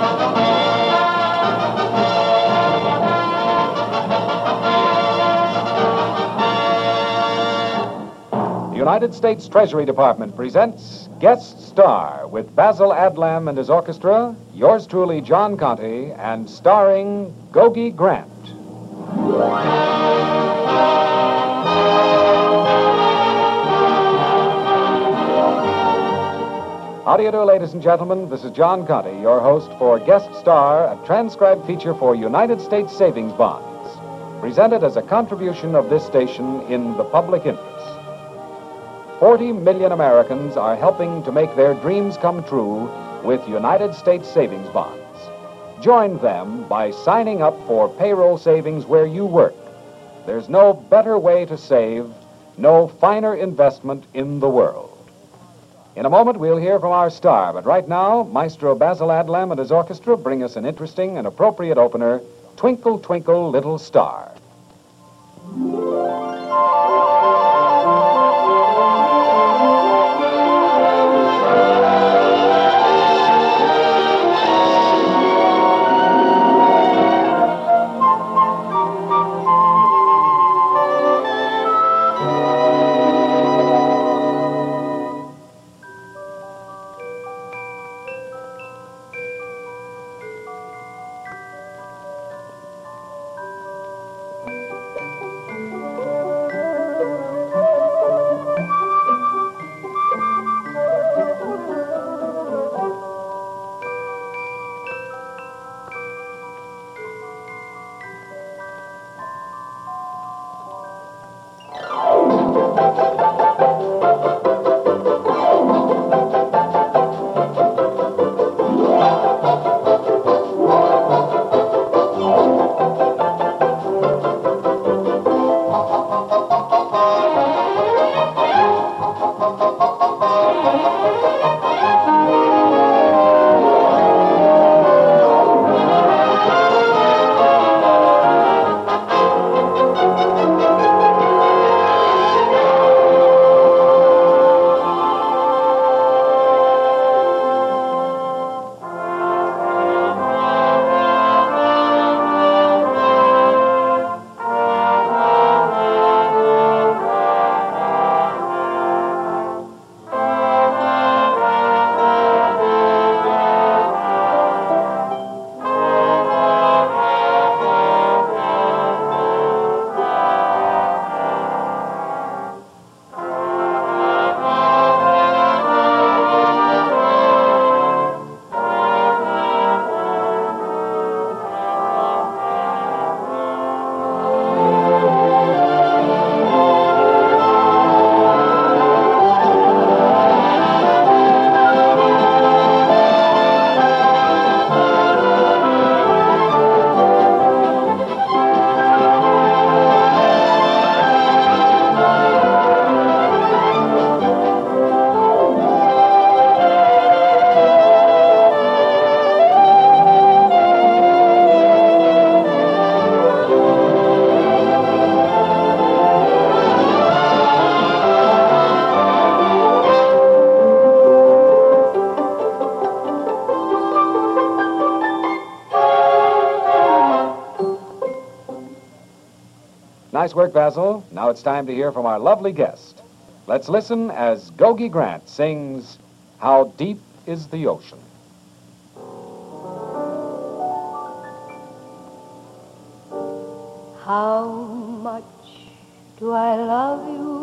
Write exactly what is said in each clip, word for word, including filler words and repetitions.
The United States Treasury Department presents Guest Star with Basil Adlam and his orchestra, yours truly, John Conte, and starring Gogi Grant. How do you do, ladies and gentlemen? This is John Conte, your host for Guest Star, a transcribed feature for United States Savings Bonds, presented as a contribution of this station in the public interest. Forty million Americans are helping to make their dreams come true with United States Savings Bonds. Join them by signing up for payroll savings where you work. There's no better way to save, no finer investment in the world. In a moment, we'll hear from our star, but right now, Maestro Basil Adlam and his orchestra bring us an interesting and appropriate opener, Twinkle, Twinkle, Little Star. Nice work, Basil. Now it's time to hear from our lovely guest. Let's listen as Gogi Grant sings How Deep is the Ocean. How much do I love you?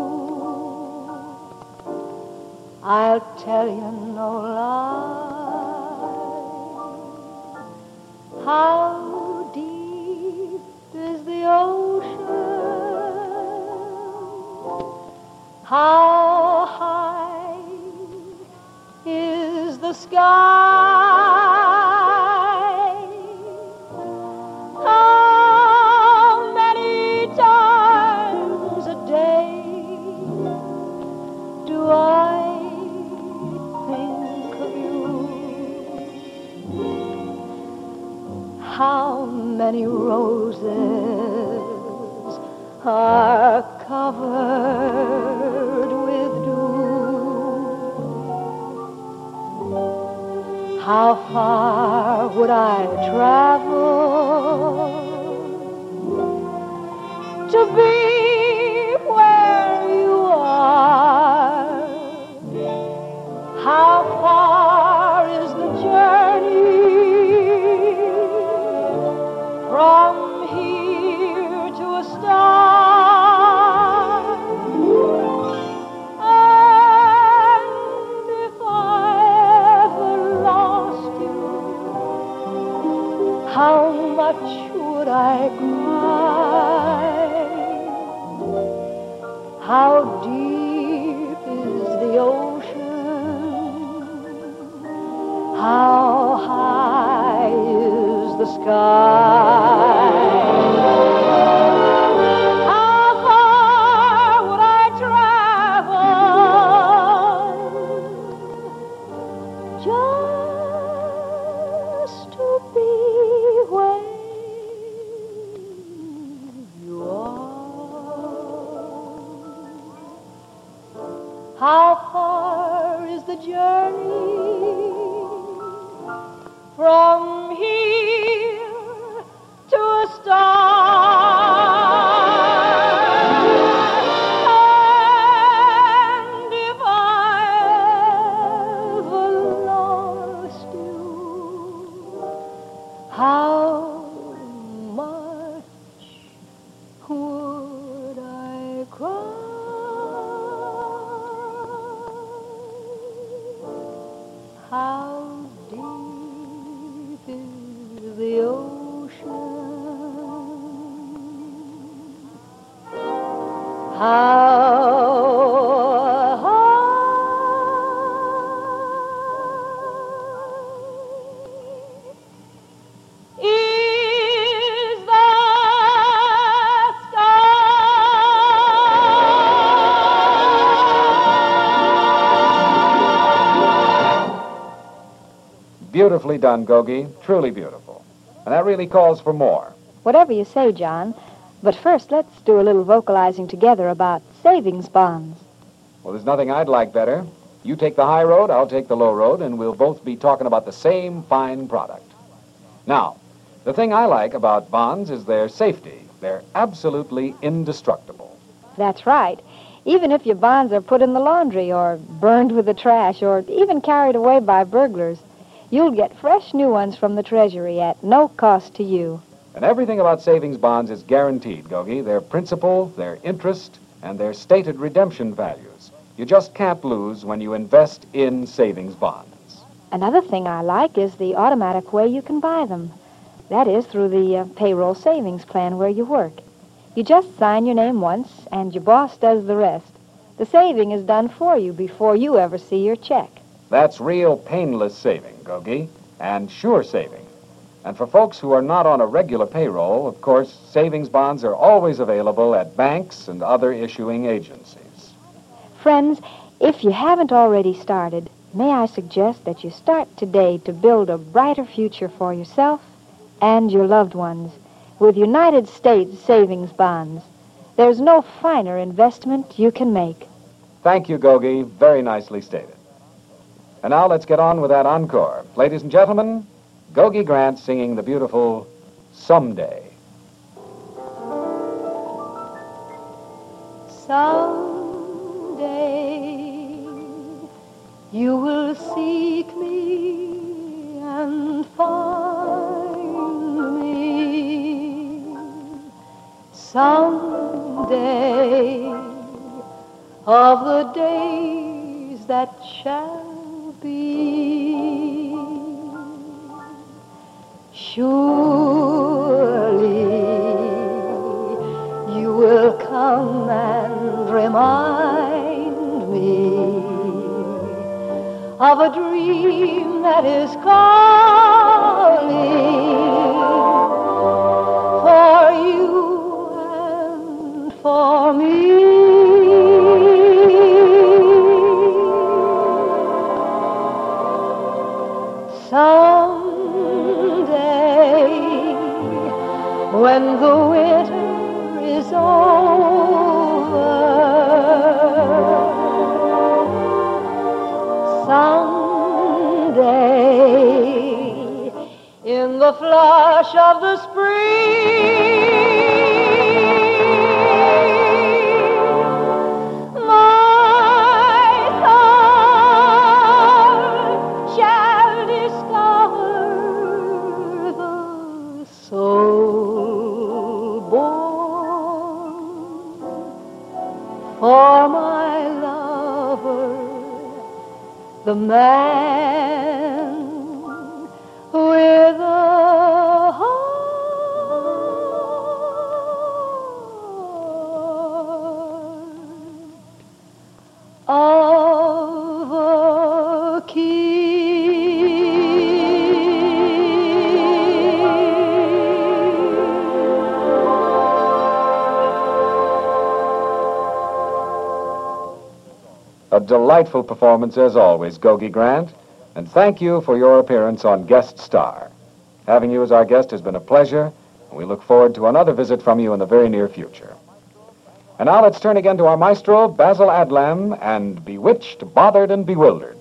I'll tell you no lie. How deep is the ocean? How high is the sky? How many times a day do I think of you? How many roses are covered with dew? How far would I travel to be where you are? How far is the journey from here to a star? And if I ever lost you, how much would I cry? How deep is the ocean? How high is the sky? How far would I travel just to be where you are? How far is the journey from here to a star? And if I ever lost you, how much would I cry? How deep is the ocean? How high is the Beautifully done, Gogi. Truly beautiful. And that really calls for more. Whatever you say, John. But first, let's do a little vocalizing together about savings bonds. Well, there's nothing I'd like better. You take the high road, I'll take the low road, and we'll both be talking about the same fine product. Now, the thing I like about bonds is their safety. They're absolutely indestructible. That's right. Even if your bonds are put in the laundry or burned with the trash or even carried away by burglars, you'll get fresh new ones from the Treasury at no cost to you. And everything about savings bonds is guaranteed, Gogi. Their principal, their interest, and their stated redemption values. You just can't lose when you invest in savings bonds. Another thing I like is the automatic way you can buy them. That is through the uh, payroll savings plan where you work. You just sign your name once, and your boss does the rest. The saving is done for you before you ever see your check. That's real painless saving, Gogi, and sure saving. And for folks who are not on a regular payroll, of course, savings bonds are always available at banks and other issuing agencies. Friends, if you haven't already started, may I suggest that you start today to build a brighter future for yourself and your loved ones with United States savings bonds. There's no finer investment you can make. Thank you, Gogi. Very nicely stated. And now let's get on with that encore. Ladies and gentlemen, Gogi Grant singing the beautiful Someday. Someday you will seek me and find me. Someday of the days that shall be. Surely you will come and remind me of a dream that is calling for you and for me. Someday, when the winter is over, someday the flush of the spring. My thought shall discover the soul born for my lover, the man with a heart of a A delightful performance as always, Gogi Grant, and thank you for your appearance on Guest Star. Having you as our guest has been a pleasure, and we look forward to another visit from you in the very near future. And now let's turn again to our maestro, Basil Adlam, and Bewitched, Bothered, and Bewildered.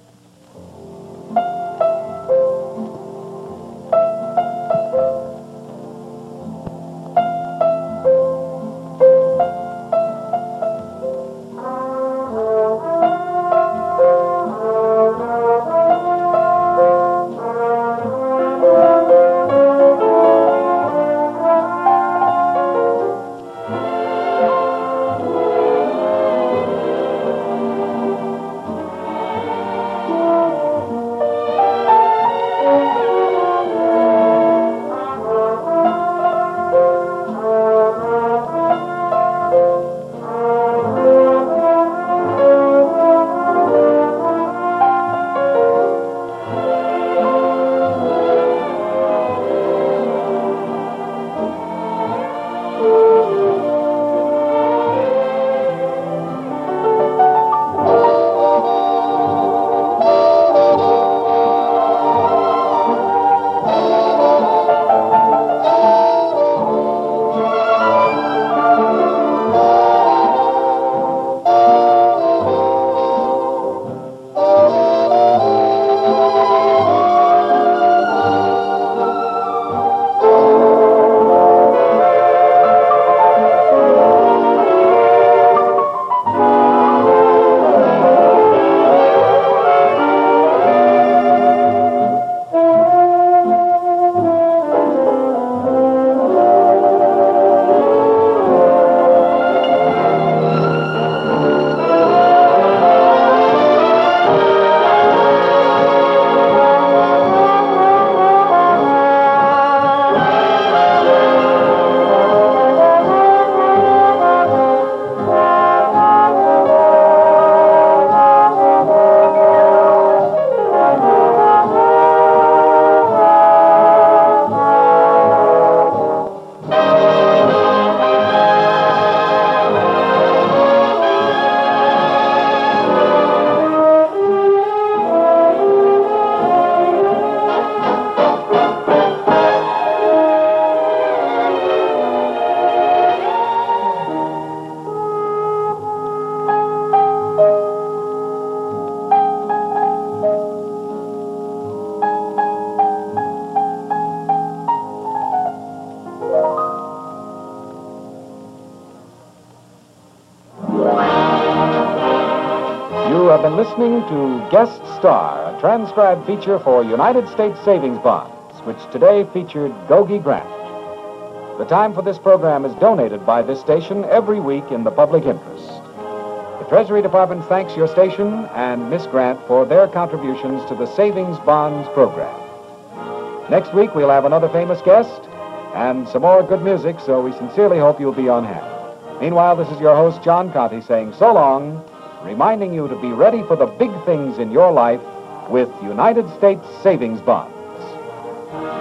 have been listening to Guest Star, a transcribed feature for United States Savings Bonds, which today featured Gogi Grant. The time for this program is donated by this station every week in the public interest. The Treasury Department thanks your station and Miss Grant for their contributions to the Savings Bonds program. Next week, we'll have another famous guest and some more good music, so we sincerely hope you'll be on hand. Meanwhile, this is your host, John Conte, saying so long, reminding you to be ready for the big things in your life with United States Savings Bonds.